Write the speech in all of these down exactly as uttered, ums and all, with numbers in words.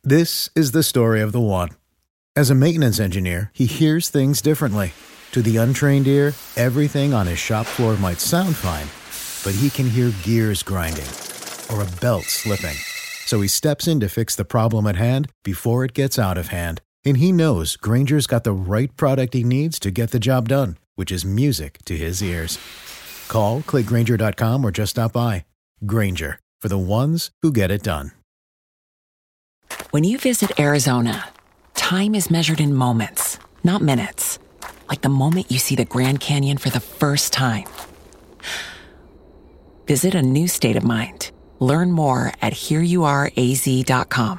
This is the story of the one. As a maintenance engineer, he hears things differently. To the untrained ear, everything on his shop floor might sound fine, but he can hear gears grinding or a belt slipping. So he steps in to fix the problem at hand before it gets out of hand. And he knows Grainger's got the right product he needs to get the job done, which is music to his ears. Call, click Grainger dot com, or just stop by. Grainger, for the ones who get it done. When you visit Arizona, time is measured in moments, not minutes. Like the moment you see the Grand Canyon for the first time. Visit a new state of mind. Learn more at here you are a z dot com.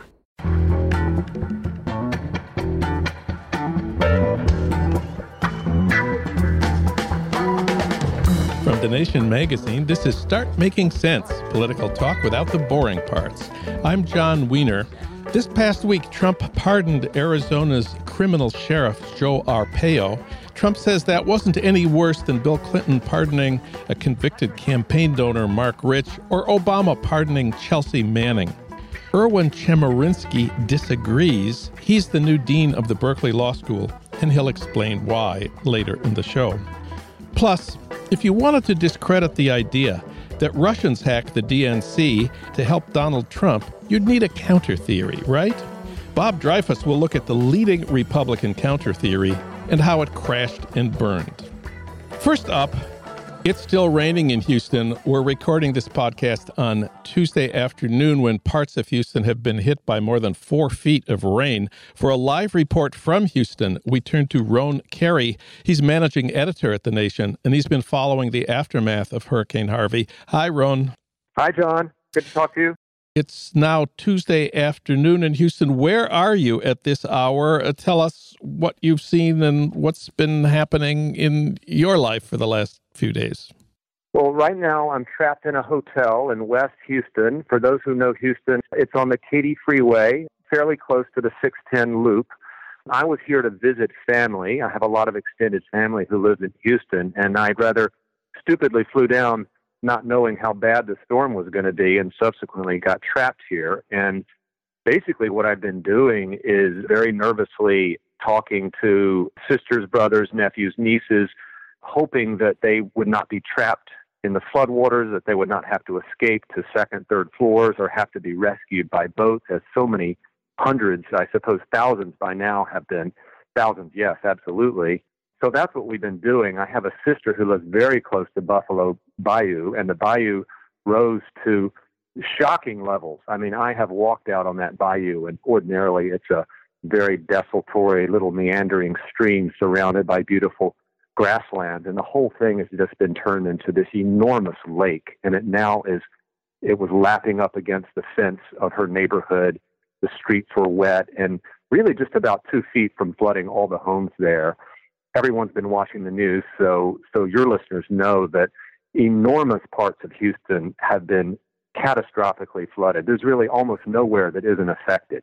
From The Nation magazine, this is Start Making Sense, political talk without the boring parts. I'm John Wiener. This past week, Trump pardoned Arizona's criminal sheriff, Joe Arpaio. Trump says that wasn't any worse than Bill Clinton pardoning a convicted campaign donor, Mark Rich, or Obama pardoning Chelsea Manning. Erwin Chemerinsky disagrees. He's the new dean of the Berkeley Law School, and he'll explain why later in the show. Plus, if you wanted to discredit the idea that Russians hacked the D N C to help Donald Trump, you'd need a counter theory, right? Bob Dreyfus will look at the leading Republican counter theory and how it crashed and burned. First up, it's still raining in Houston. We're recording this podcast on Tuesday afternoon when parts of Houston have been hit by more than four feet of rain. For a live report from Houston, we turn to Roan Carey. He's managing editor at The Nation, and he's been following the aftermath of Hurricane Harvey. Hi, Roan. Hi, John. Good to talk to you. It's now Tuesday afternoon in Houston. Where are you at this hour? Uh, tell us what you've seen and what's been happening in your life for the last few days. Well, right now I'm trapped in a hotel in West Houston. For those who know Houston, it's on the Katy Freeway, fairly close to the six ten loop. I was here to visit family. I have a lot of extended family who lives in Houston, and I rather stupidly flew down not knowing how bad the storm was going to be, and subsequently got trapped here. And basically what I've been doing is very nervously talking to sisters, brothers, nephews, nieces, hoping that they would not be trapped in the floodwaters, that they would not have to escape to second, third floors, or have to be rescued by boats, as so many hundreds, I suppose thousands by now have been. Thousands, yes, absolutely. So that's what we've been doing. I have a sister who lives very close to Buffalo Bayou, and the bayou rose to shocking levels. I mean, I have walked out on that bayou, and ordinarily it's a very desultory little meandering stream surrounded by beautiful grassland, and the whole thing has just been turned into this enormous lake, and it now is, it was lapping up against the fence of her neighborhood. The streets were wet, and really just about two feet from flooding all the homes there. Everyone's been watching the news, so so your listeners know that enormous parts of Houston have been catastrophically flooded. There's really almost nowhere that isn't affected.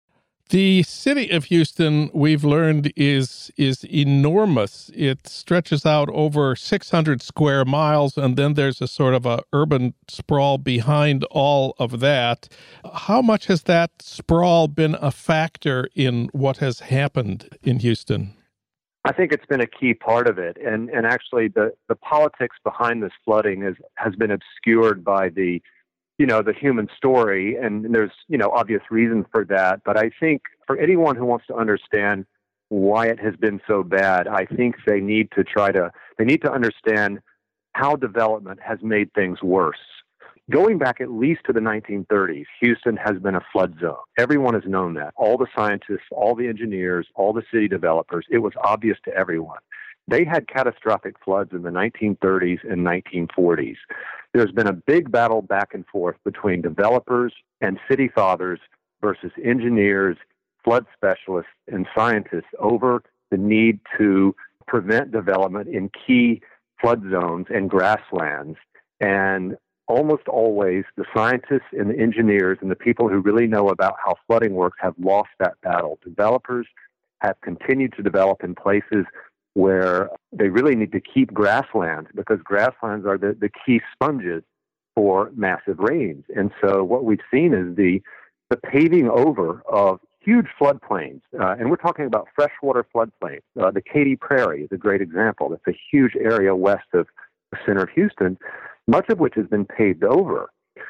The city of Houston, we've learned, is is enormous. It stretches out over six hundred square miles, and then there's a sort of a urban sprawl behind all of that. How much has that sprawl been a factor in what has happened in Houston? I think it's been a key part of it. And and actually the, the politics behind this flooding is, has been obscured by the, you know, the human story. And there's, you know, obvious reasons for that. But I think for anyone who wants to understand why it has been so bad, I think they need to try to, they need to understand how development has made things worse. Going back at least to the nineteen thirties, Houston has been a flood zone. Everyone has known that. All the scientists, all the engineers, all the city developers, it was obvious to everyone. They had catastrophic floods in the nineteen thirties and nineteen forties. There's been a big battle back and forth between developers and city fathers versus engineers, flood specialists, and scientists over the need to prevent development in key flood zones and grasslands. And almost always the scientists and the engineers and the people who really know about how flooding works have lost that battle. Developers have continued to develop in places where they really need to keep grasslands, because grasslands are the, the key sponges for massive rains. And so what we've seen is the the paving over of huge floodplains, uh, and we're talking about freshwater floodplains. Uh, the Katy Prairie is a great example. It's a huge area west of the center of Houston, much of which has been paved over.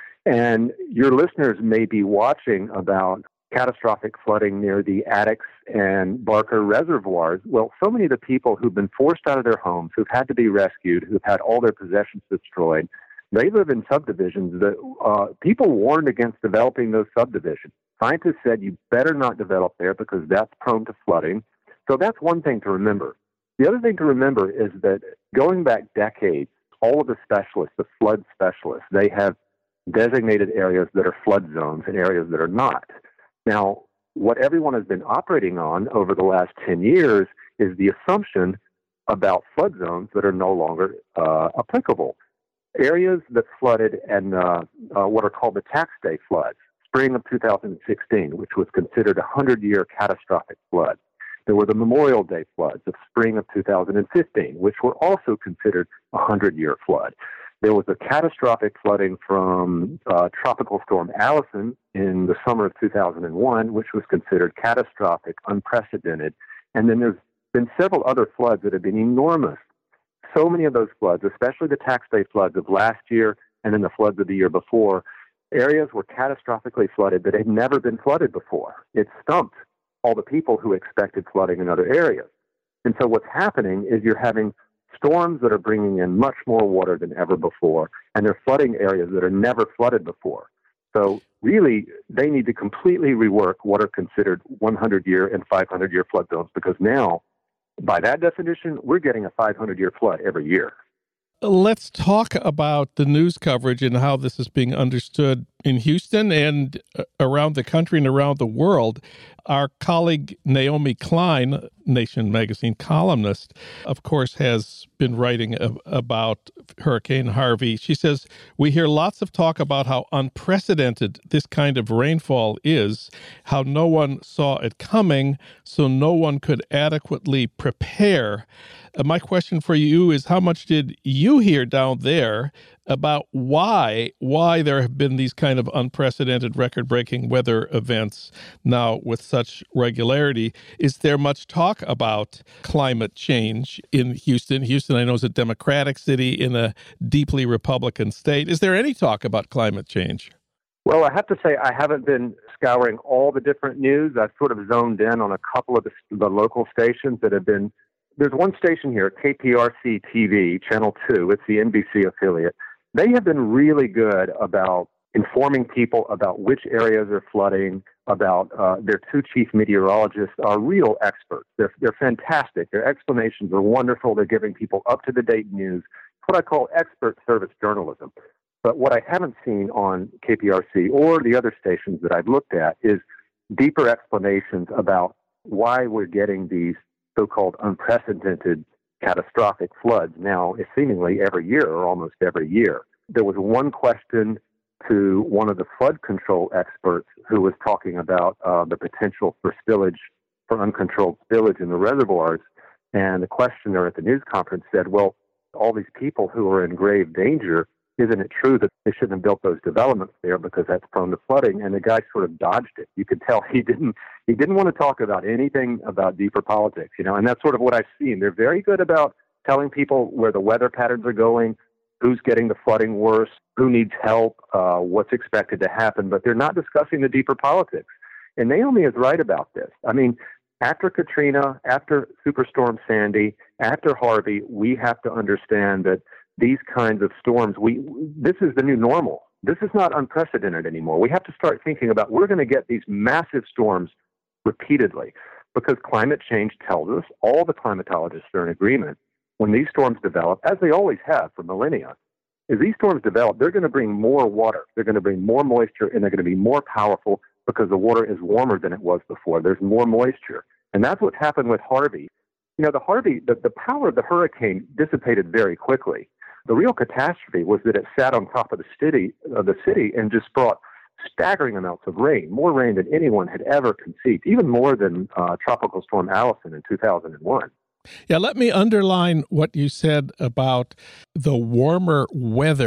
And your listeners may be watching about catastrophic flooding near the Addicks and Barker reservoirs. Well, so many of the people who've been forced out of their homes, who've had to be rescued, who've had all their possessions destroyed, they live in subdivisions that uh, people warned against developing those subdivisions. Scientists said you better not develop there because that's prone to flooding. So that's one thing to remember. The other thing to remember is that going back decades, all of the specialists, the flood specialists, they have designated areas that are flood zones and areas that are not. Now, what everyone has been operating on over the last ten years is the assumption about flood zones that are no longer uh, applicable. Areas that flooded and uh, uh, what are called the tax day floods, spring of two thousand sixteen, which was considered a hundred-year catastrophic flood. There were the Memorial Day floods of spring of two thousand fifteen, which were also considered a hundred-year flood. There was a catastrophic flooding from uh, Tropical Storm Allison in the summer of two thousand one, which was considered catastrophic, unprecedented. And then there's been several other floods that have been enormous. So many of those floods, especially the tax day floods of last year and then the floods of the year before, areas were catastrophically flooded that had never been flooded before. It stumped all the people who expected flooding in other areas. And so what's happening is you're having storms that are bringing in much more water than ever before, and they're flooding areas that are never flooded before. So really, they need to completely rework what are considered hundred-year and five hundred-year flood zones, because now, by that definition, we're getting a five hundred-year flood every year. Let's talk about the news coverage and how this is being understood in Houston and around the country and around the world. Our colleague Naomi Klein, Nation magazine columnist, of course, has been writing about Hurricane Harvey. She says, we hear lots of talk about how unprecedented this kind of rainfall is, how no one saw it coming, so no one could adequately prepare. Uh, my question for you is, how much did you hear down there about why why there have been these kind of unprecedented record-breaking weather events now with such regularity? Is there much talk about climate change in Houston? Houston, I know, is a Democratic city in a deeply Republican state. Is there any talk about climate change? Well, I have to say I haven't been scouring all the different news. I've sort of zoned in on a couple of the, the local stations that have been. There's one station here, K P R C T V, Channel two. It's the N B C affiliate. They have been really good about informing people about which areas are flooding, about uh, their two chief meteorologists are real experts. They're, they're fantastic. Their explanations are wonderful. They're giving people up-to-the-date news. It's what I call expert service journalism. But what I haven't seen on K P R C or the other stations that I've looked at is deeper explanations about why we're getting these so-called unprecedented catastrophic floods now seemingly every year or almost every year. There was one question to one of the flood control experts who was talking about uh, the potential for spillage, for uncontrolled spillage in the reservoirs. And the questioner at the news conference said, well, all these people who are in grave danger, isn't it true that they shouldn't have built those developments there because that's prone to flooding? And the guy sort of dodged it. You could tell he didn't he didn't want to talk about anything about deeper politics, you know, and that's sort of what I've seen. They're very good about telling people where the weather patterns are going, who's getting the flooding worse, who needs help, uh, what's expected to happen, but they're not discussing the deeper politics. And Naomi is right about this. I mean, after Katrina, after Superstorm Sandy, after Harvey, we have to understand that these kinds of storms, we this is the new normal. This is not unprecedented anymore. We have to start thinking about, we're going to get these massive storms repeatedly because climate change tells us, all the climatologists are in agreement, when these storms develop, as they always have for millennia, as these storms develop, they're going to bring more water. They're going to bring more moisture, and they're going to be more powerful because the water is warmer than it was before. There's more moisture. And that's what happened with Harvey. You know, the Harvey, the, the power of the hurricane dissipated very quickly. The real catastrophe was that it sat on top of the city, of the city and just brought staggering amounts of rain, more rain than anyone had ever conceived, even more than uh, Tropical Storm Allison in two thousand one. Yeah, let me underline what you said about the warmer weather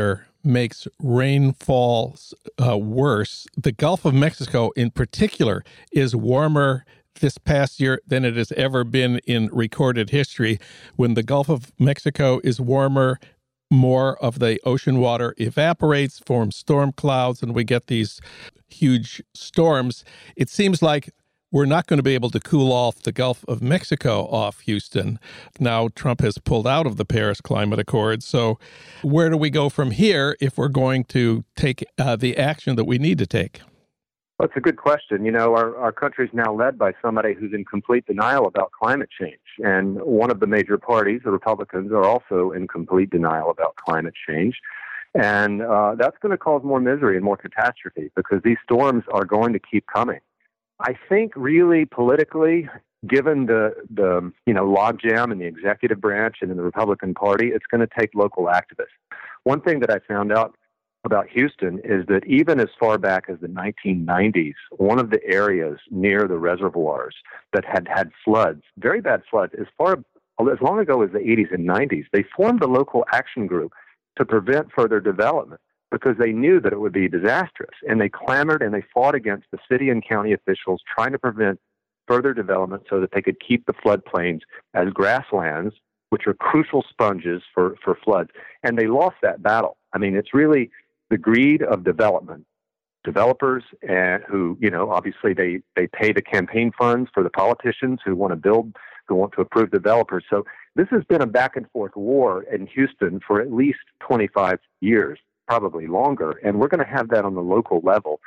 makes rainfalls uh, worse. The Gulf of Mexico in particular is warmer this past year than it has ever been in recorded history. When the Gulf of Mexico is warmer, more of the ocean water evaporates, forms storm clouds, and we get these huge storms. It seems like we're not going to be able to cool off the Gulf of Mexico off Houston. Now Trump has pulled out of the Paris Climate Accord. So where do we go from here if we're going to take uh, the action that we need to take? That's a good question. You know, our, our country is now led by somebody who's in complete denial about climate change. And one of the major parties, the Republicans, are also in complete denial about climate change. And uh, that's going to cause more misery and more catastrophe because these storms are going to keep coming. I think really politically, given the, the you know, logjam in the executive branch and in the Republican Party, it's going to take local activists. One thing that I found out about Houston is that even as far back as the nineteen nineties, one of the areas near the reservoirs that had had floods, very bad floods, as far as long ago as the eighties and nineties, they formed a local action group to prevent further development because they knew that it would be disastrous. And they clamored and they fought against the city and county officials trying to prevent further development so that they could keep the floodplains as grasslands, which are crucial sponges for, for floods. And they lost that battle. I mean, it's really the greed of development, developers uh, who, you know, obviously they, they pay the campaign funds for the politicians who want to build, who want to approve developers. So this has been a back and forth war in Houston for at least twenty-five years, probably longer. And we're going to have that on the local level.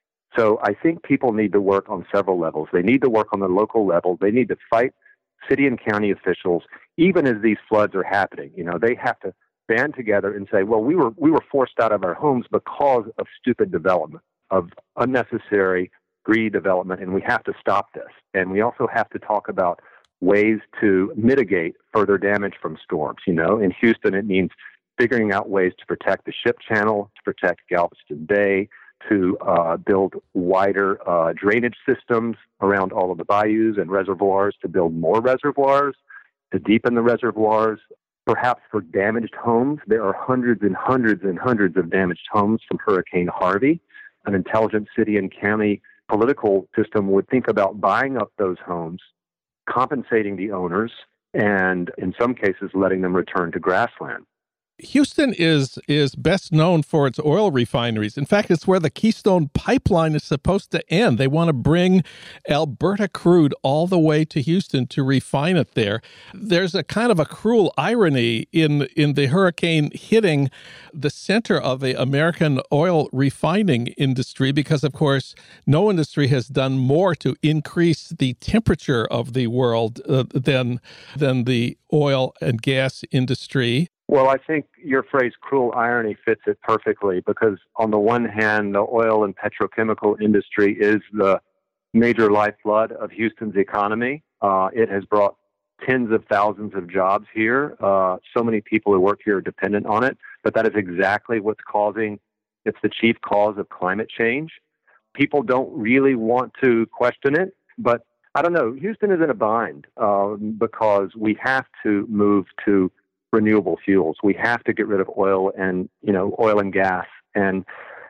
So I think people need to work on several levels. They need to work on the local level. They need to fight city and county officials, even as these floods are happening. You know, they have to band together and say, well, we were we were forced out of our homes because of stupid development, of unnecessary greedy development, and we have to stop this. And we also have to talk about ways to mitigate further damage from storms. You know, in Houston, it means figuring out ways to protect the ship channel, to protect Galveston Bay, to uh, build wider uh, drainage systems around all of the bayous and reservoirs, to build more reservoirs, to deepen the reservoirs. Perhaps for damaged homes, there are hundreds and hundreds and hundreds of damaged homes from Hurricane Harvey. An intelligent city and county political system would think about buying up those homes, compensating the owners, and in some cases, letting them return to grassland. Houston is is best known for its oil refineries. In fact, it's where the Keystone Pipeline is supposed to end. They want to bring Alberta crude all the way to Houston to refine it there. There's a kind of a cruel irony in, in the hurricane hitting the center of the American oil refining industry because, of course, no industry has done more to increase the temperature of the world uh, than than the oil and gas industry. Well, I think your phrase cruel irony fits it perfectly because on the one hand, the oil and petrochemical industry is the major lifeblood of Houston's economy. Uh, it has brought tens of thousands of jobs here. Uh, so many people who work here are dependent on it, but that is exactly what's causing, it's the chief cause of climate change. People don't really want to question it, but I don't know. Houston is in a bind uh, because we have to move to renewable fuels. We have to get rid of oil and, you know, oil and gas. And,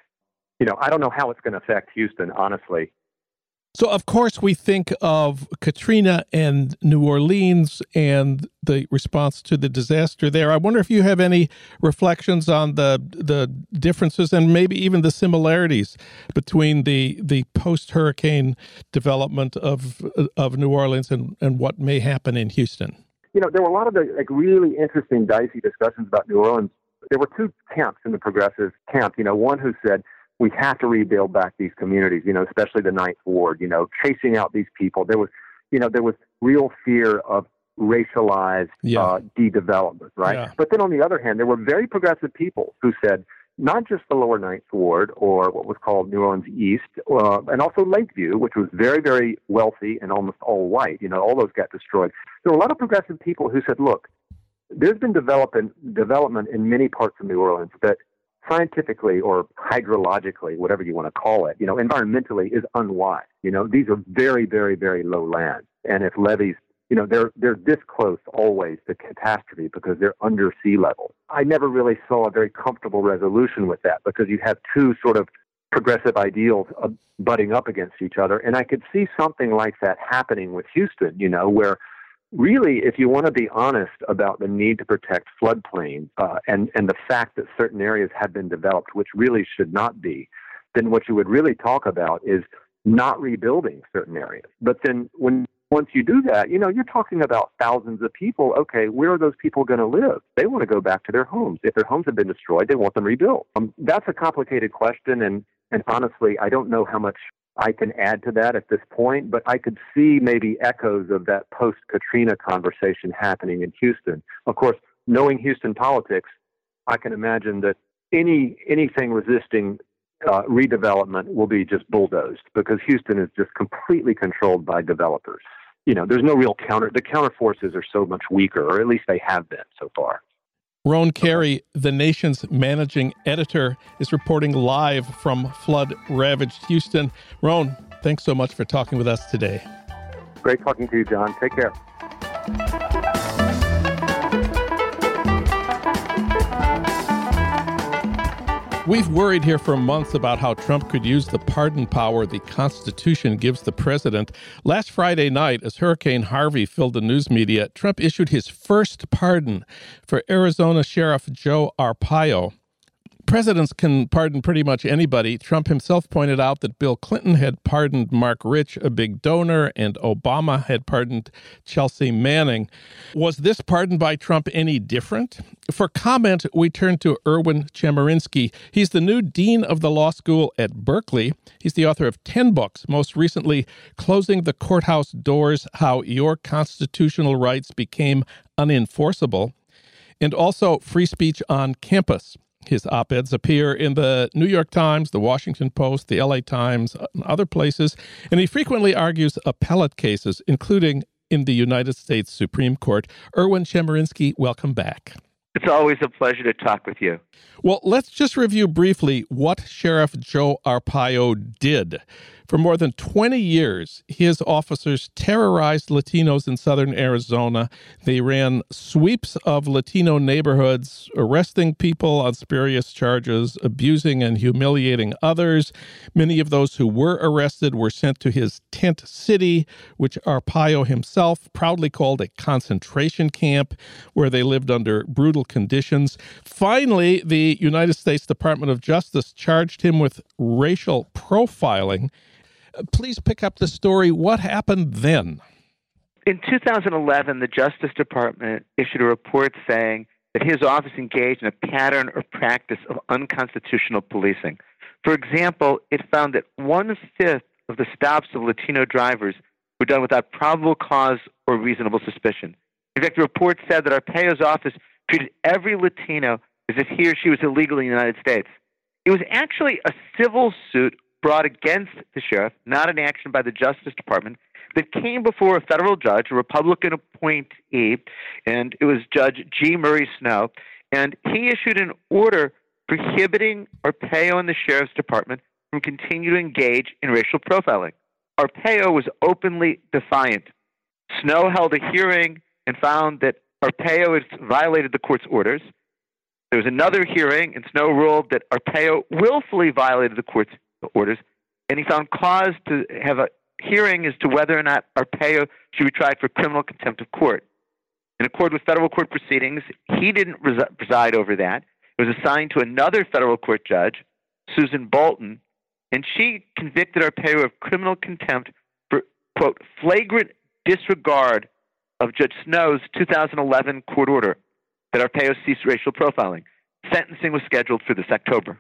you know, I don't know how it's going to affect Houston, honestly. So, of course, we think of Katrina and New Orleans and the response to the disaster there. I wonder if you have any reflections on the the differences and maybe even the similarities between the the post-hurricane development of of New Orleans and, and what may happen in Houston. You know, there were a lot of the, like really interesting, dicey discussions about New Orleans. There were two camps in the progressive camp. You know, one who said, we have to rebuild back these communities, you know, especially the Ninth Ward, you know, chasing out these people. There was, you know, there was real fear of racialized yeah. uh, de-development, right? Yeah. But then on the other hand, there were very progressive people who said, not just the lower Ninth Ward or what was called New Orleans East, uh, and also Lakeview, which was very, very wealthy and almost all white. You know, all those got destroyed. There were a lot of progressive people who said, look, there's been development, development in many parts of New Orleans that scientifically or hydrologically, whatever you want to call it, you know, environmentally is unwise. You know, these are very, very, very low lands. And if levees you know, they're they're this close always to catastrophe because they're under sea level. I never really saw a very comfortable resolution with that because you have two sort of progressive ideals uh, butting up against each other. And I could see something like that happening with Houston, you know, where really, if you want to be honest about the need to protect floodplains uh, and, and the fact that certain areas have been developed, which really should not be, then what you would really talk about is not rebuilding certain areas. But then when once you do that, you know, you're talking about thousands of people. Okay, where are those people going to live? They want to go back to their homes. If their homes have been destroyed, they want them rebuilt. Um, that's a complicated question, and and honestly, I don't know how much I can add to that at this point, but I could see maybe echoes of that post-Katrina conversation happening in Houston. Of course, knowing Houston politics, I can imagine that any anything resisting uh, redevelopment will be just bulldozed because Houston is just completely controlled by developers. You know, there's no real counter. The counter forces are so much weaker, or at least they have been so far. Roan Carey, the nation's managing editor, is reporting live from flood-ravaged Houston. Roan, thanks so much for talking with us today. Great talking to you, John. Take care. We've worried here for months about how Trump could use the pardon power the Constitution gives the president. Last Friday night, as Hurricane Harvey filled the news media, Trump issued his first pardon for Arizona Sheriff Joe Arpaio. Presidents can pardon pretty much anybody. Trump himself pointed out that Bill Clinton had pardoned Mark Rich, a big donor, and Obama had pardoned Chelsea Manning. Was this pardon by Trump any different? For comment, we turn to Erwin Chemerinsky. He's the new dean of the law school at Berkeley. He's the author of ten books, most recently, Closing the Courthouse Doors, How Your Constitutional Rights Became Unenforceable, and also Free Speech on Campus. His op-eds appear in the New York Times, the Washington Post, the L A Times, and other places, and he frequently argues appellate cases, including in the United States Supreme Court. Erwin Chemerinsky, welcome back. It's always a pleasure to talk with you. Well, let's just review briefly what Sheriff Joe Arpaio did. For more than twenty years, his officers terrorized Latinos in southern Arizona. They ran sweeps of Latino neighborhoods, arresting people on spurious charges, abusing and humiliating others. Many of those who were arrested were sent to his tent city, which Arpaio himself proudly called a concentration camp, where they lived under brutal conditions. Finally, the United States Department of Justice charged him with racial profiling. Please pick up the story. What happened then? In two thousand eleven, the Justice Department issued a report saying that his office engaged in a pattern or practice of unconstitutional policing. For example, it found that one-fifth of the stops of Latino drivers were done without probable cause or reasonable suspicion. In fact, the report said that Arpaio's office treated every Latino as if he or she was illegal in the United States. It was actually a civil suit brought against the sheriff, not an action by the Justice Department, that came before a federal judge, a Republican appointee, and it was Judge G. Murray Snow, and he issued an order prohibiting Arpaio and the Sheriff's Department from continuing to engage in racial profiling. Arpaio was openly defiant. Snow held a hearing and found that Arpaio had violated the court's orders. There was another hearing, and Snow ruled that Arpaio willfully violated the court's orders, and he found cause to have a hearing as to whether or not Arpaio should be tried for criminal contempt of court. In accord with federal court proceedings, he didn't res- preside over that. It was assigned to another federal court judge, Susan Bolton, and she convicted Arpaio of criminal contempt for, quote, flagrant disregard of Judge Snow's two thousand eleven court order that Arpaio cease racial profiling. Sentencing was scheduled for this October.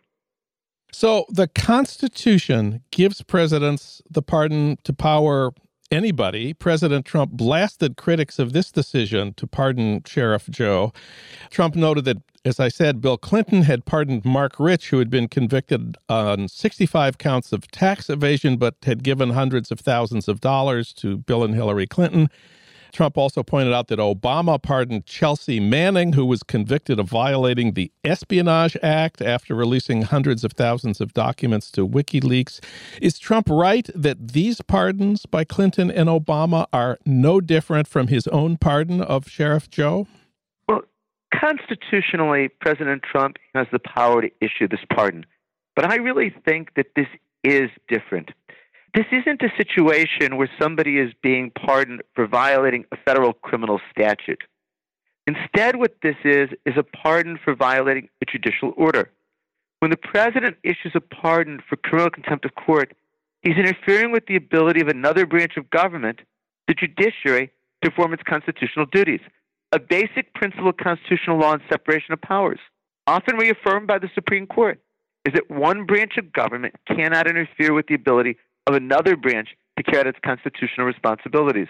So the Constitution gives presidents the pardon to power anybody. President Trump blasted critics of this decision to pardon Sheriff Joe. Trump noted that, as I said, Bill Clinton had pardoned Mark Rich, who had been convicted on sixty-five counts of tax evasion, but had given hundreds of thousands of dollars to Bill and Hillary Clinton. Trump also pointed out that Obama pardoned Chelsea Manning, who was convicted of violating the Espionage Act after releasing hundreds of thousands of documents to WikiLeaks. Is Trump right that these pardons by Clinton and Obama are no different from his own pardon of Sheriff Joe? Well, constitutionally, President Trump has the power to issue this pardon. But I really think that this is different. This isn't a situation where somebody is being pardoned for violating a federal criminal statute. Instead, what this is, is a pardon for violating a judicial order. When the president issues a pardon for criminal contempt of court, he's interfering with the ability of another branch of government, the judiciary, to perform its constitutional duties, a basic principle of constitutional law and separation of powers, often reaffirmed by the Supreme Court, is that one branch of government cannot interfere with the ability of another branch to carry out its constitutional responsibilities.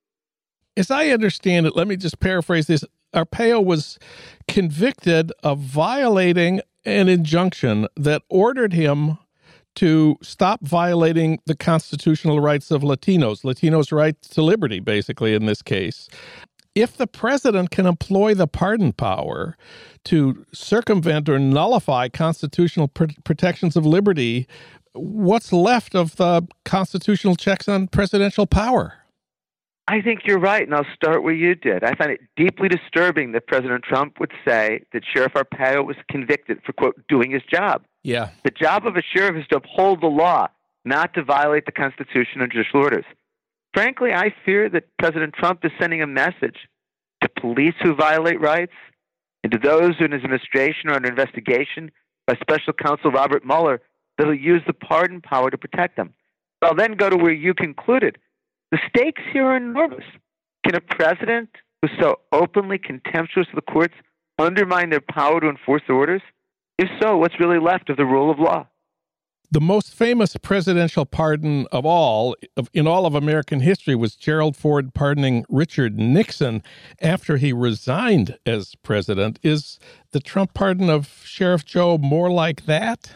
As I understand it, let me just paraphrase this. Arpaio was convicted of violating an injunction that ordered him to stop violating the constitutional rights of Latinos, Latinos' right to liberty, basically, in this case. If the president can employ the pardon power to circumvent or nullify constitutional pr- protections of liberty, what's left of the constitutional checks on presidential power? I think you're right, and I'll start where you did. I find it deeply disturbing that President Trump would say that Sheriff Arpaio was convicted for, quote, doing his job. Yeah. The job of a sheriff is to uphold the law, not to violate the Constitution or judicial orders. Frankly, I fear that President Trump is sending a message to police who violate rights and to those in his administration are under investigation by Special Counsel Robert Mueller that he'll use the pardon power to protect them. I'll then go to where you concluded. The stakes here are enormous. Can a president who's so openly contemptuous of the courts undermine their power to enforce their orders? If so, what's really left of the rule of law? The most famous presidential pardon of all, of, in all of American history, was Gerald Ford pardoning Richard Nixon after he resigned as president. Is the Trump pardon of Sheriff Joe more like that?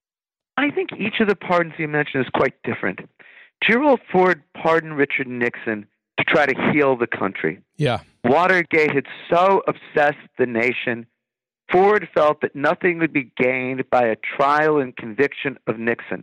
I think each of the pardons you mentioned is quite different. Gerald Ford pardoned Richard Nixon to try to heal the country. Yeah. Watergate had so obsessed the nation, Ford felt that nothing would be gained by a trial and conviction of Nixon.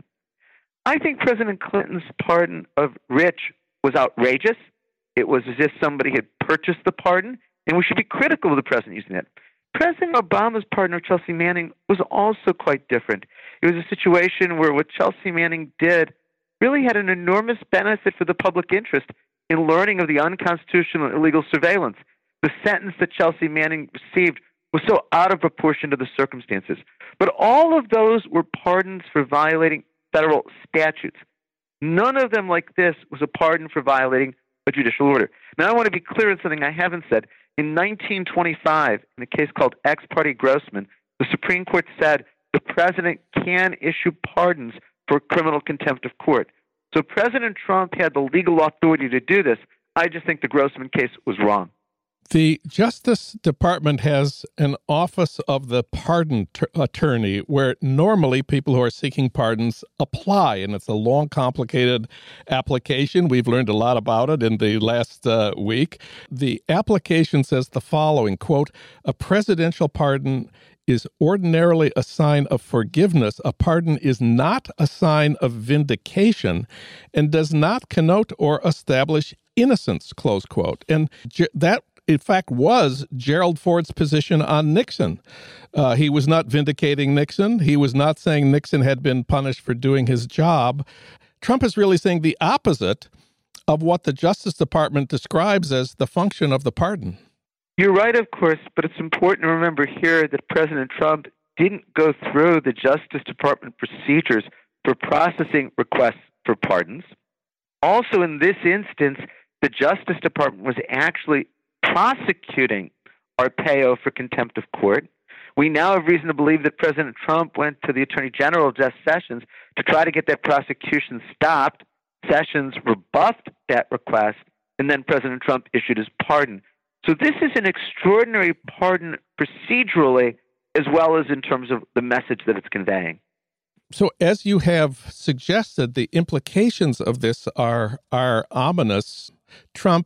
I think President Clinton's pardon of Rich was outrageous. It was as if somebody had purchased the pardon, and we should be critical of the president using it. President Obama's pardon of Chelsea Manning was also quite different. It was a situation where what Chelsea Manning did really had an enormous benefit for the public interest in learning of the unconstitutional and illegal surveillance. The sentence that Chelsea Manning received was so out of proportion to the circumstances. But all of those were pardons for violating federal statutes. None of them, like this, was a pardon for violating a judicial order. Now, I want to be clear on something I haven't said. In nineteen twenty-five, in a case called Ex parte Grossman, the Supreme Court said the president can issue pardons for criminal contempt of court. So President Trump had the legal authority to do this. I just think the Grossman case was wrong. The Justice Department has an office of the pardon ter- attorney where normally people who are seeking pardons apply, and it's a long, complicated application. We've learned a lot about it in the last uh, week. The application says the following, quote, a presidential pardon is ordinarily a sign of forgiveness. A pardon is not a sign of vindication and does not connote or establish innocence, close quote. And ge- that in fact, was Gerald Ford's position on Nixon. Uh, he was not vindicating Nixon. He was not saying Nixon had been punished for doing his job. Trump is really saying the opposite of what the Justice Department describes as the function of the pardon. You're right, of course, but it's important to remember here that President Trump didn't go through the Justice Department procedures for processing requests for pardons. Also, in this instance, the Justice Department was actually prosecuting Arpaio for contempt of court. We now have reason to believe that President Trump went to the Attorney General, Jeff Sessions, to try to get that prosecution stopped. Sessions rebuffed that request, and then President Trump issued his pardon. So this is an extraordinary pardon procedurally as well as in terms of the message that it's conveying. So as you have suggested, the implications of this are, are ominous. Trump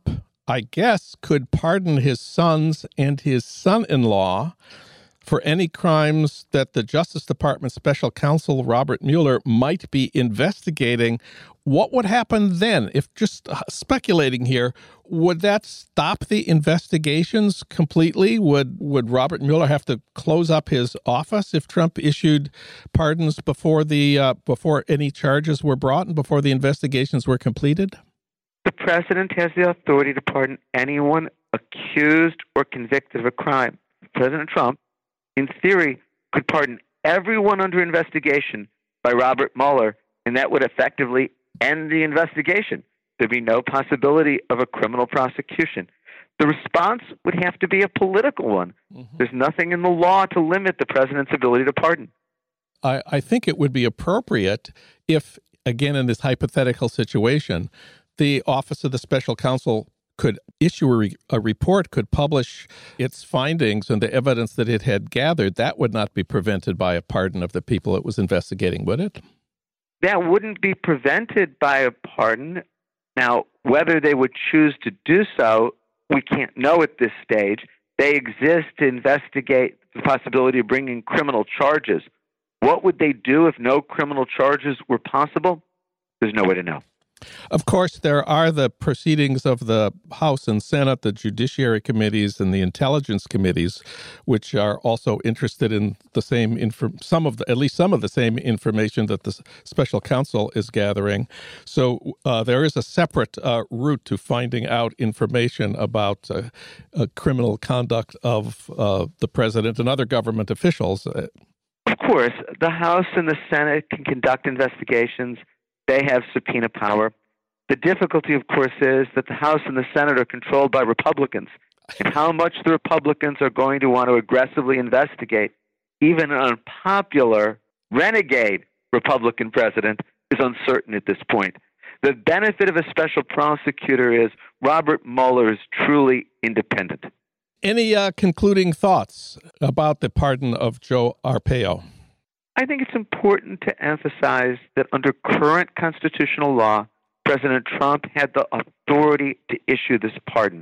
I guess, could pardon his sons and his son-in-law for any crimes that the Justice Department Special Counsel Robert Mueller might be investigating. What would happen then? If just speculating here, would that stop the investigations completely? Would would Robert Mueller have to close up his office if Trump issued pardons before the uh, before any charges were brought and before the investigations were completed? The president has the authority to pardon anyone accused or convicted of a crime. President Trump, in theory, could pardon everyone under investigation by Robert Mueller, and that would effectively end the investigation. There'd be no possibility of a criminal prosecution. The response would have to be a political one. Mm-hmm. There's nothing in the law to limit the president's ability to pardon. I, I think it would be appropriate if, again, in this hypothetical situation, the Office of the Special Counsel could issue a, re- a report, could publish its findings and the evidence that it had gathered. That would not be prevented by a pardon of the people it was investigating, would it? That wouldn't be prevented by a pardon. Now, whether they would choose to do so, we can't know at this stage. They exist to investigate the possibility of bringing criminal charges. What would they do if no criminal charges were possible? There's no way to know. Of course, there are the proceedings of the House and Senate, the Judiciary Committees and the Intelligence Committees, which are also interested in the same, inf- some of the, at least some of the same information that the Special Counsel is gathering. So uh, there is a separate uh, route to finding out information about uh, uh, criminal conduct of uh, the president and other government officials. Of course, the House and the Senate can conduct investigations. They have subpoena power. The difficulty, of course, is that the House and the Senate are controlled by Republicans. And how much the Republicans are going to want to aggressively investigate, even an unpopular, renegade Republican president, is uncertain at this point. The benefit of a special prosecutor is Robert Mueller is truly independent. Any uh, concluding thoughts about the pardon of Joe Arpaio? I think it's important to emphasize that under current constitutional law, President Trump had the authority to issue this pardon.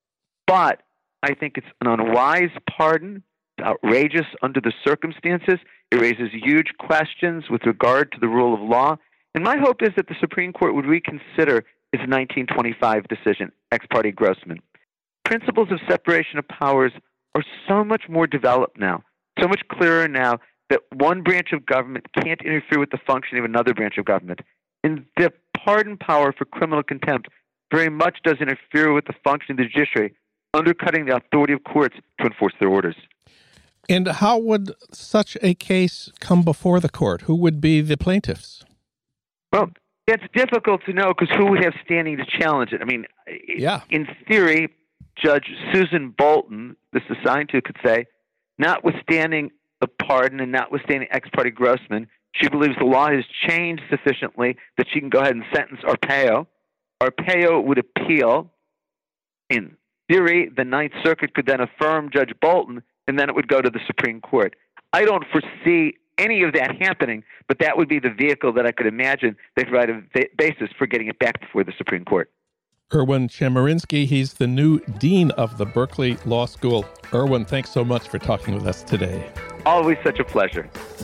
But I think it's an unwise pardon. It's outrageous under the circumstances. It raises huge questions with regard to the rule of law. And my hope is that the Supreme Court would reconsider its nineteen twenty-five decision, Ex parte Grossman. Principles of separation of powers are so much more developed now, so much clearer now, that one branch of government can't interfere with the functioning of another branch of government. And the pardon power for criminal contempt very much does interfere with the function of the judiciary, undercutting the authority of courts to enforce their orders. And how would such a case come before the court? Who would be the plaintiffs? Well, it's difficult to know because who would have standing to challenge it? I mean, yeah. In theory, Judge Susan Bolton, this is assigned to, could say, notwithstanding the pardon and notwithstanding Ex parte Grossman, she believes the law has changed sufficiently that she can go ahead and sentence Arpaio. Arpaio would appeal. In theory, the Ninth Circuit could then affirm Judge Bolton, and then it would go to the Supreme Court. I don't foresee any of that happening, but that would be the vehicle that I could imagine that could provide a basis for getting it back before the Supreme Court. Erwin Chemerinsky, he's the new dean of the Berkeley Law School. Erwin, thanks so much for talking with us today. Always such a pleasure.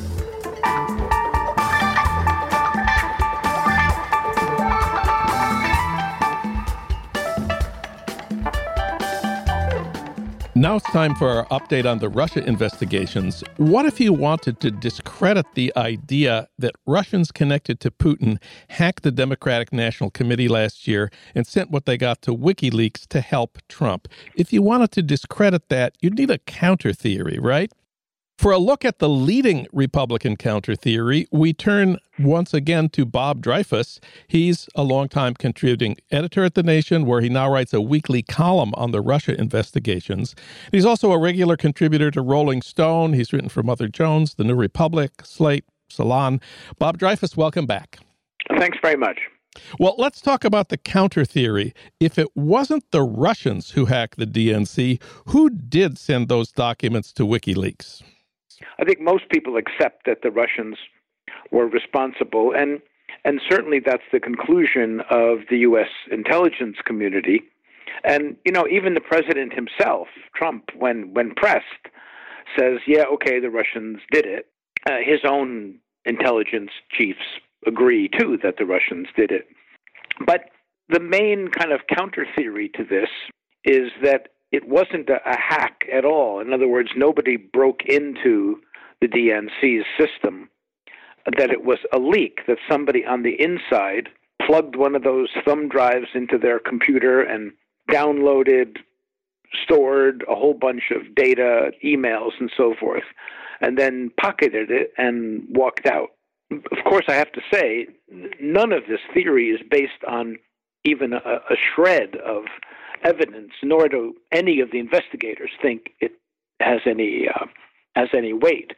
Now it's time for our update on the Russia investigations. What if you wanted to discredit the idea that Russians connected to Putin hacked the Democratic National Committee last year and sent what they got to WikiLeaks to help Trump? If you wanted to discredit that, you'd need a counter theory, right? For a look at the leading Republican counter theory, we turn once again to Bob Dreyfus. He's a longtime contributing editor at The Nation, where he now writes a weekly column on the Russia investigations. He's also a regular contributor to Rolling Stone. He's written for Mother Jones, The New Republic, Slate, Salon. Bob Dreyfus, welcome back. Thanks very much. Well, let's talk about the counter theory. If it wasn't the Russians who hacked the D N C, who did send those documents to WikiLeaks? I think most people accept that the Russians were responsible, and and certainly that's the conclusion of the U S intelligence community, And, you know, even the president himself, Trump, when, when pressed, says, yeah, okay, the Russians did it. Uh, his own intelligence chiefs agree, too, that the Russians did it. But the main kind of counter theory to this is that it wasn't a, a hack at all. In other words, nobody broke into the D N C's system, that it was a leak, that somebody on the inside plugged one of those thumb drives into their computer and downloaded, stored a whole bunch of data, emails, and so forth, and then pocketed it and walked out. Of course, I have to say, none of this theory is based on even a, a shred of evidence, nor do any of the investigators think it has any uh, has any weight.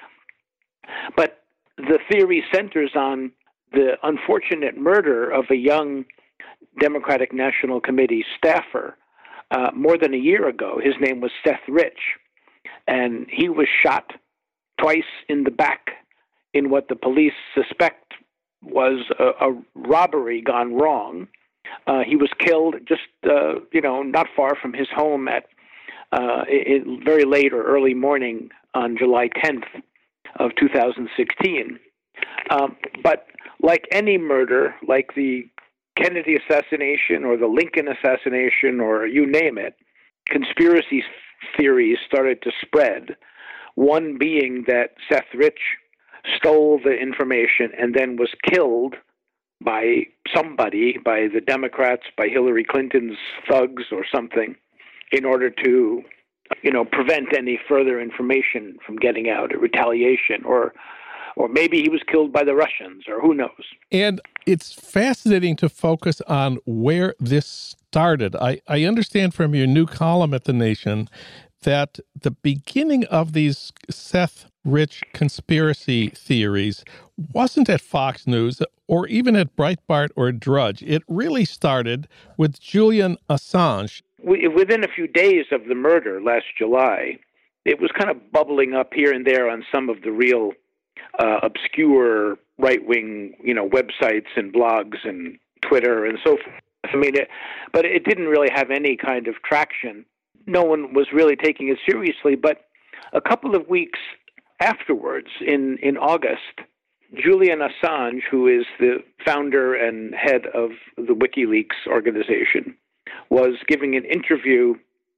But the theory centers on the unfortunate murder of a young Democratic National Committee staffer uh, more than a year ago. His name was Seth Rich, and he was shot twice in the back in what the police suspect was a, a robbery gone wrong. Uh, he was killed just, uh, you know, not far from his home at uh, in very late or early morning on July tenth of two thousand sixteen. Um, but like any murder, like the Kennedy assassination or the Lincoln assassination or you name it, conspiracy theories started to spread, one being that Seth Rich stole the information and then was killed by somebody, by the Democrats, by Hillary Clinton's thugs or something, in order to, you know, prevent any further information from getting out, or retaliation, or or maybe he was killed by the Russians, or who knows. And it's fascinating to focus on where this started. I, I understand from your new column at The Nation that the beginning of these Seth Rich conspiracy theories wasn't at Fox News or even at Breitbart or Drudge. It really started with Julian Assange. Within a few days of the murder last July, it was kind of bubbling up here and there on some of the real uh, obscure right-wing, you know, websites and blogs and Twitter and so forth. I mean, it, but it didn't really have any kind of traction. No one was really taking it seriously. But a couple of weeks afterwards, in, in August, Julian Assange, who is the founder and head of the WikiLeaks organization, was giving an interview,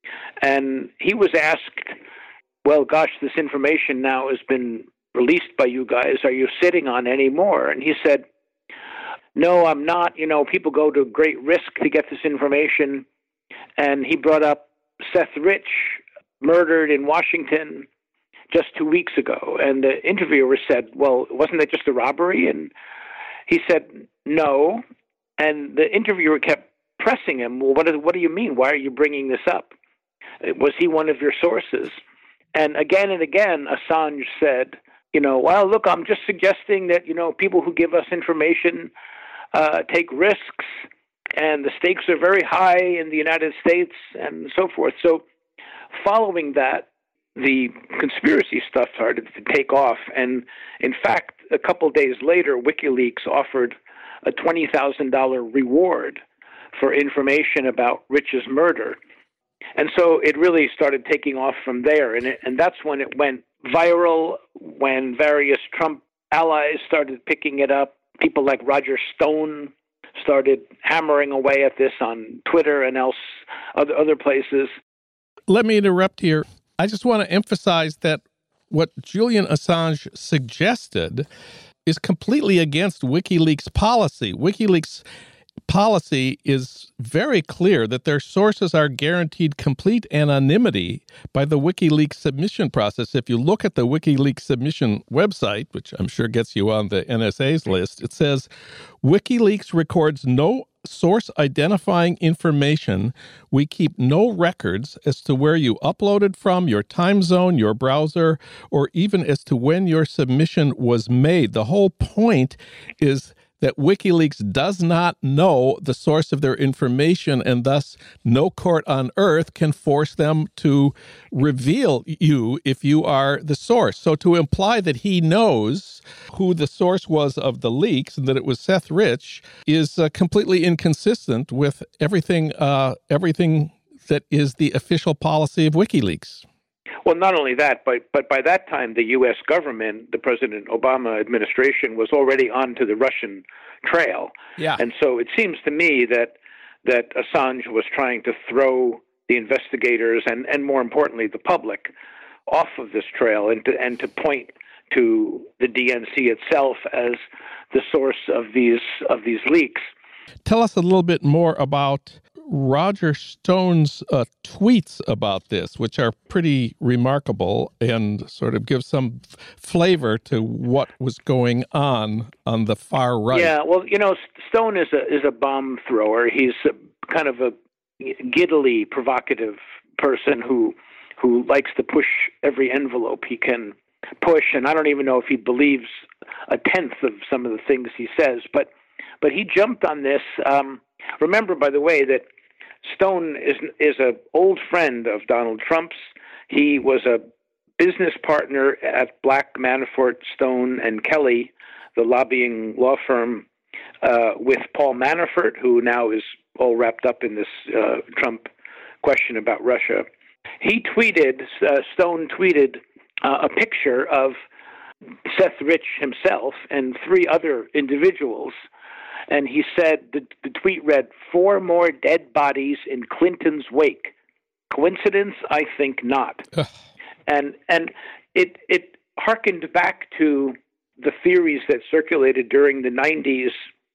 and he was asked, well, gosh, this information now has been released by you guys. Are you sitting on any more? And he said, no, I'm not. You know, people go to great risk to get this information. And he brought up Seth Rich, murdered in Washington just two weeks ago. And the interviewer said, well, wasn't that just a robbery? And he said, no. And the interviewer kept pressing him, well, what do, what do you mean? Why are you bringing this up? Was he one of your sources? And again and again, Assange said, you know, well, look, I'm just suggesting that, you know, people who give us information uh, take risks, and the stakes are very high in the United States and so forth. So following that, the conspiracy stuff started to take off. And in fact, a couple days later, WikiLeaks offered a twenty thousand dollars reward for information about Rich's murder. And so it really started taking off from there. And, it, and that's when it went viral, when various Trump allies started picking it up. People like Roger Stone started hammering away at this on Twitter and else other, other places. Let me interrupt here. I just want to emphasize that what Julian Assange suggested is completely against WikiLeaks policy. WikiLeaks policy is very clear that their sources are guaranteed complete anonymity by the WikiLeaks submission process. If you look at the WikiLeaks submission website, which I'm sure gets you on the N S A's list, it says, WikiLeaks records no source identifying information. We keep no records as to where you uploaded from, your time zone, your browser, or even as to when your submission was made. The whole point is that WikiLeaks does not know the source of their information, and thus no court on earth can force them to reveal you if you are the source. So to imply that he knows who the source was of the leaks and that it was Seth Rich is uh, completely inconsistent with everything uh, everything that is the official policy of WikiLeaks. Well, not only that, but but by that time, the U S government, the President Obama administration, was already onto the Russian trail. Yeah. And so it seems to me that that Assange was trying to throw the investigators and, and more importantly, the public off of this trail and to, and to point to the D N C itself as the source of these of these leaks. Tell us a little bit more about Roger Stone's uh, tweets about this, which are pretty remarkable and sort of give some f- flavor to what was going on on the far right. Yeah, well, you know, Stone is a is a bomb thrower. He's a, kind of a giddily provocative person who who likes to push every envelope he can push, and I don't even know if he believes a tenth of some of the things he says, but but he jumped on this. Um, remember, by the way, that Stone is is an old friend of Donald Trump's. He was a business partner at Black, Manafort, Stone, and Kelly, the lobbying law firm, uh, with Paul Manafort, who now is all wrapped up in this uh, Trump question about Russia. He tweeted, uh, Stone tweeted uh, a picture of Seth Rich himself and three other individuals. And he said, the, the tweet read, "Four more dead bodies in Clinton's wake. Coincidence? I think not." and and it it harkened back to the theories that circulated during the nineties,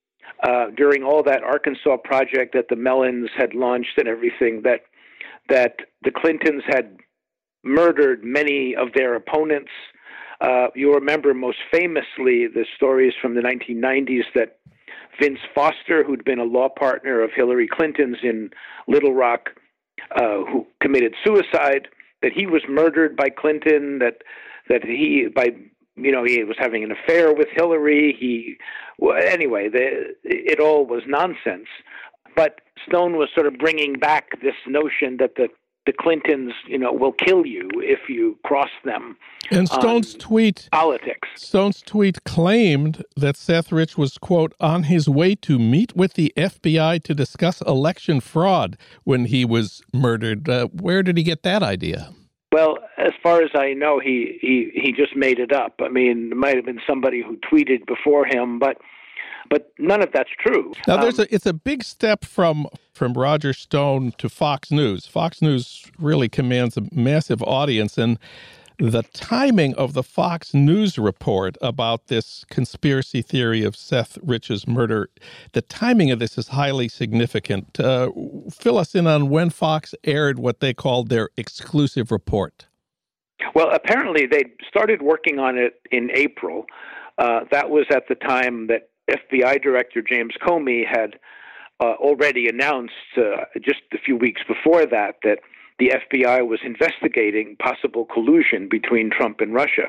uh, during all that Arkansas project that the Mellons had launched and everything, that that the Clintons had murdered many of their opponents. Uh, you remember most famously the stories from the nineteen nineties that Vince Foster, who'd been a law partner of Hillary Clinton's in Little Rock, uh, who committed suicide, that he was murdered by Clinton, that that he, by you know, he was having an affair with Hillary. He, well, anyway, the, it all was nonsense. But Stone was sort of bringing back this notion that the the Clintons, you know, will kill you if you cross them. And Stone's tweet, politics. Stone's tweet claimed that Seth Rich was, quote, on his way to meet with the F B I to discuss election fraud when he was murdered. Uh, where did he get that idea? Well, as far as I know, he, he, he just made it up. I mean, it might have been somebody who tweeted before him, but But none of that's true. Now, there's um, a, it's a big step from from Roger Stone to Fox News. Fox News really commands a massive audience, and the timing of the Fox News report about this conspiracy theory of Seth Rich's murder, the timing of this is highly significant. Uh, fill us in on when Fox aired what they called their exclusive report. Well, apparently they started working on it in April. Uh, that was at the time that F B I Director James Comey had uh, already announced uh, just a few weeks before that that the F B I was investigating possible collusion between Trump and Russia.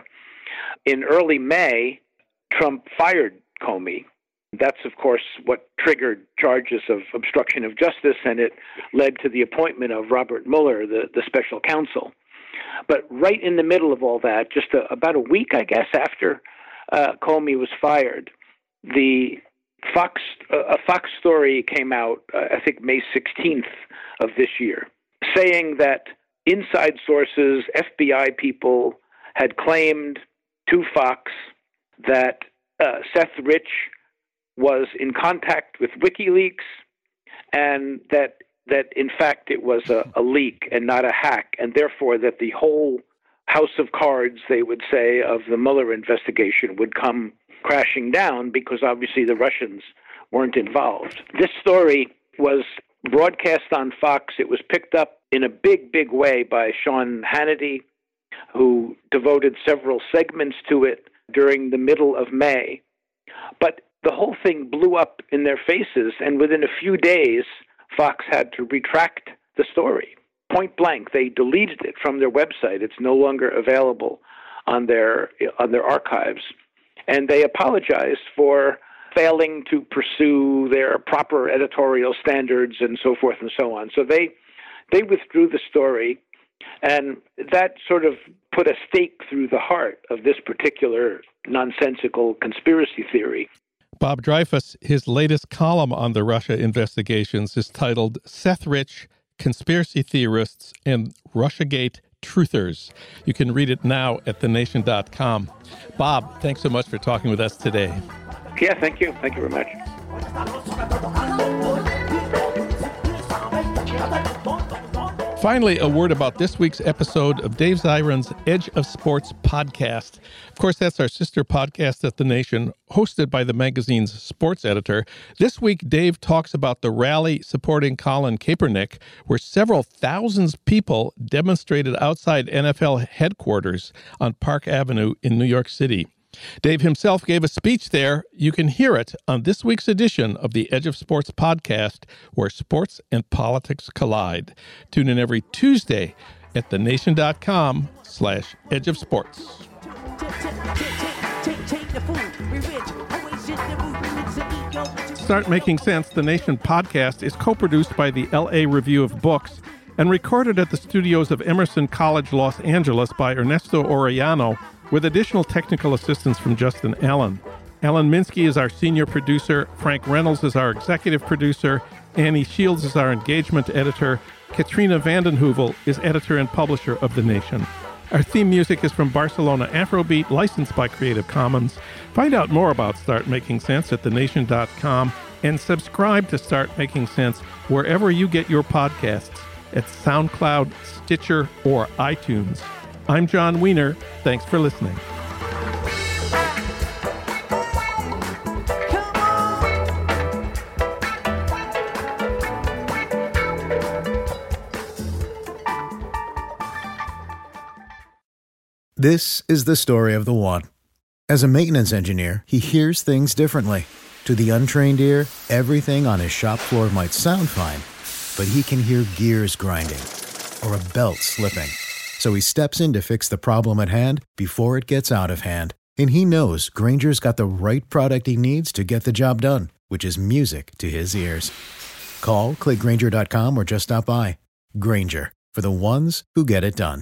In early May, Trump fired Comey. That's, of course, what triggered charges of obstruction of justice, and it led to the appointment of Robert Mueller, the, the special counsel. But right in the middle of all that, just a, about a week, I guess, after uh, Comey was fired, The Fox uh, a Fox story came out, uh, I think May sixteenth of this year, saying that inside sources, F B I people, had claimed to Fox that uh, Seth Rich was in contact with WikiLeaks, and that that in fact it was a, a leak and not a hack, and therefore that the whole house of cards, they would say, of the Mueller investigation would come crashing down because obviously the Russians weren't involved. This story was broadcast on Fox. It was picked up in a big, big way by Sean Hannity, who devoted several segments to it during the middle of May. But the whole thing blew up in their faces, and within a few days, Fox had to retract the story. Point blank, they deleted it from their website. It's no longer available on their on their archives. And they apologized for failing to pursue their proper editorial standards and so forth and so on. So they they withdrew the story, and that sort of put a stake through the heart of this particular nonsensical conspiracy theory. Bob Dreyfuss, his latest column on the Russia investigations is titled Seth Rich, Conspiracy Theorists and Russiagate Truthers. You can read it now at the nation dot com. Bob, thanks so much for talking with us today. Yeah, thank you. Thank you very much. Finally, a word about this week's episode of Dave Zirin's Edge of Sports podcast. Of course, that's our sister podcast at The Nation, hosted by the magazine's sports editor. This week, Dave talks about the rally supporting Colin Kaepernick, where several thousands of people demonstrated outside N F L headquarters on Park Avenue in New York City. Dave himself gave a speech there. You can hear it on this week's edition of the Edge of Sports podcast, where sports and politics collide. Tune in every Tuesday at the nation dot com slash edge of sports. Start Making Sense, the Nation podcast, is co-produced by the L A Review of Books and recorded at the studios of Emerson College, Los Angeles by Ernesto Orellano, with additional technical assistance from Justin Allen. Alan Minsky is our senior producer. Frank Reynolds is our executive producer. Annie Shields is our engagement editor. Katrina vanden Heuvel is editor and publisher of The Nation. Our theme music is from Barcelona Afrobeat, licensed by Creative Commons. Find out more about Start Making Sense at the nation dot com and subscribe to Start Making Sense wherever you get your podcasts, at SoundCloud, Stitcher, or iTunes. I'm John Wiener. Thanks for listening. This is the story of the one. As a maintenance engineer, he hears things differently. To the untrained ear, everything on his shop floor might sound fine, but he can hear gears grinding or a belt slipping. So he steps in to fix the problem at hand before it gets out of hand. And he knows Grainger's got the right product he needs to get the job done, which is music to his ears. Call, click Grainger dot com, or just stop by. Grainger, for the ones who get it done.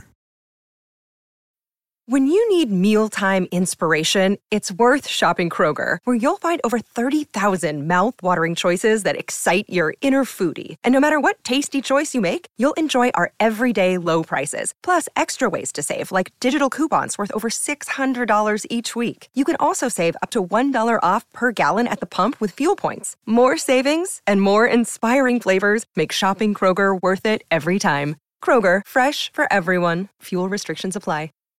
When you need mealtime inspiration, it's worth shopping Kroger, where you'll find over thirty thousand mouth-watering choices that excite your inner foodie. And no matter what tasty choice you make, you'll enjoy our everyday low prices, plus extra ways to save, like digital coupons worth over six hundred dollars each week. You can also save up to one dollar off per gallon at the pump with fuel points. More savings and more inspiring flavors make shopping Kroger worth it every time. Kroger, fresh for everyone. Fuel restrictions apply.